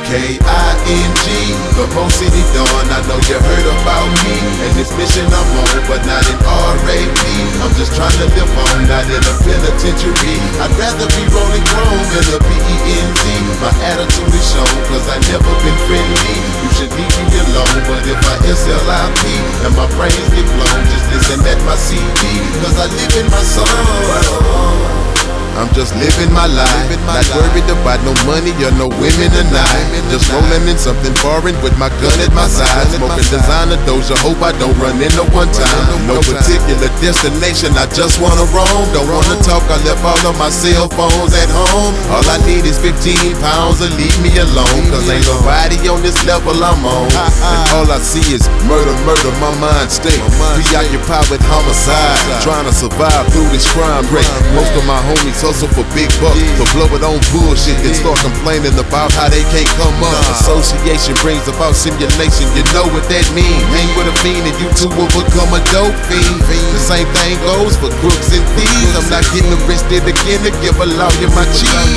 King, the Mo City Dawn. I know you heard about me and this mission I'm on, but not in RAP. I'm just trying to live on, not in a penitentiary. I'd rather be rolling chrome in the PENZ. My attitude is shown, cause I never been friendly. You should leave me alone, but if I SLIP and my brains get blown, just listen at my CD, cause I live in my song. I'm just living my life, not worried about no money or no women tonight. Just rolling in something foreign with my gun at my side. Smoking designer Doja, hope I don't run into one time. No particular destination, I just wanna roam. Don't wanna talk, I left all of my cell phones at home. All I need is 15 pounds or leave me alone, cause ain't nobody on this level I'm on. And all I see is murder, murder, my mind stay preoccupied with homicide. Trying to survive through this crime rate. Most of my homies hustle for big bucks, but blow it on bullshit, then start complaining about how they can't come up. Association brings about simulation, you know what that means. Hang with a fiend and you two will become a dope fiend. The same thing goes for crooks and thieves. I'm not getting arrested again to give a lawyer my cheese.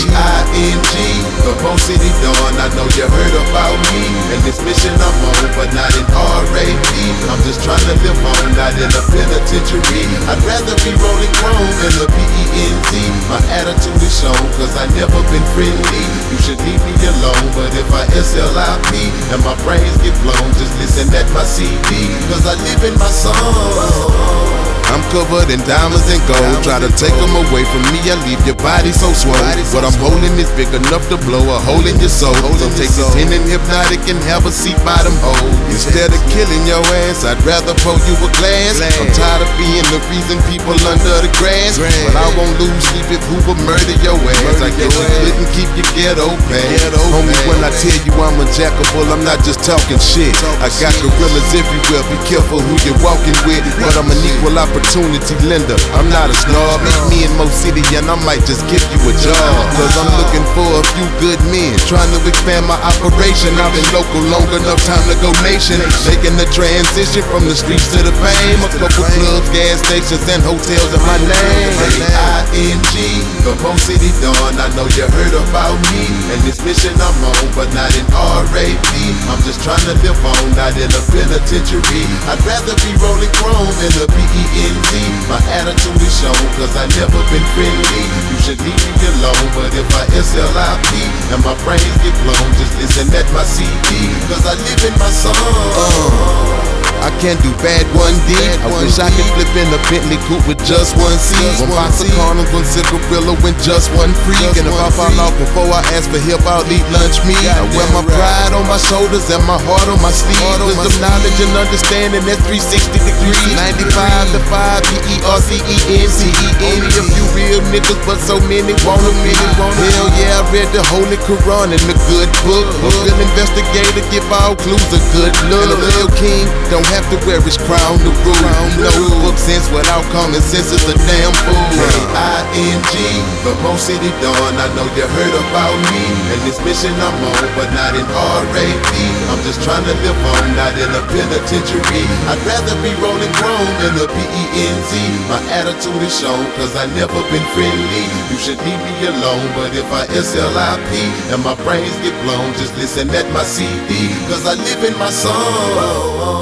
King, the Mo City Dawn. I know you heard about me and this mission I'm on, but not in RAP. I'm just trying to live on, not in a penitentiary. I'd rather be rolling chrome in the PENZ. My attitude is shown, cause I never been friendly. You should leave me alone, but if I SLIP and my brains get blown, just listen at my CD, cause I live in my song. I'm covered in diamonds and gold. Try to take them away from me, I leave your body so swole. What I'm holding is big enough to blow a hole in your soul. So take this pen and hypnotic and have a seat by them hoes. Instead of killing your ass, I'd rather pour you a glass. I'm tired of being the reason people under the grass, but I won't lose sleep if Hoover murder your ass. I guess you couldn't keep your ghetto pass. Homie, when I tell you I'm unjackable, I'm not just talking shit. I got gorillas everywhere, be careful who you're walking with. But I'm an equal opportunity lender, I'm not a snob. Meet me in Mo City and I might just give you a job, cause I'm looking for a few good men, trying to expand my operation. I've been local long enough, time to go nation. Making the transition from the streets to the fame. A couple clubs, gas stations, and hotels in my name. King, the Mo City Dawn. I know you heard about me and this mission I'm on, but not in RAP. I'm just trying to live on, not in a penitentiary. I'd rather be rolling chrome in the PENZ. My attitude is shown, cause I never been friendly. You should leave me alone, but if I SLIP and my brains get blown, just listen at my CD, cause I live in my song. I can't do bad 1D. I wish I could flip in a Bentley coupe with just one seat. One box of condoms, one cigarillo, and just one freak. And if I fall off before I ask for help, I'll eat lunch meat. I wear my pride on my shoulders and my heart on my sleeve. Wisdom, knowledge, and understanding, that's 360 degrees. 95 to 5, PERCENT. Only a few real niggas, but so many want a minute. Hell yeah, I read the Holy Quran in the good book. A real investigator give all clues a good look. And a real king don't have to wear his crown to rule. No book sense without common sense is a damn fool. King, the Mo City Dawn. I know you heard about me and this mission I'm on, but not in RAP. I'm just trying to live on, not in a penitentiary. I'd rather be rolling chrome in the PENZ. My attitude is shown, cause I never been friendly. You should leave me alone, but if I SLIP and my brains get blown, just listen at my CD, cause I live in my song.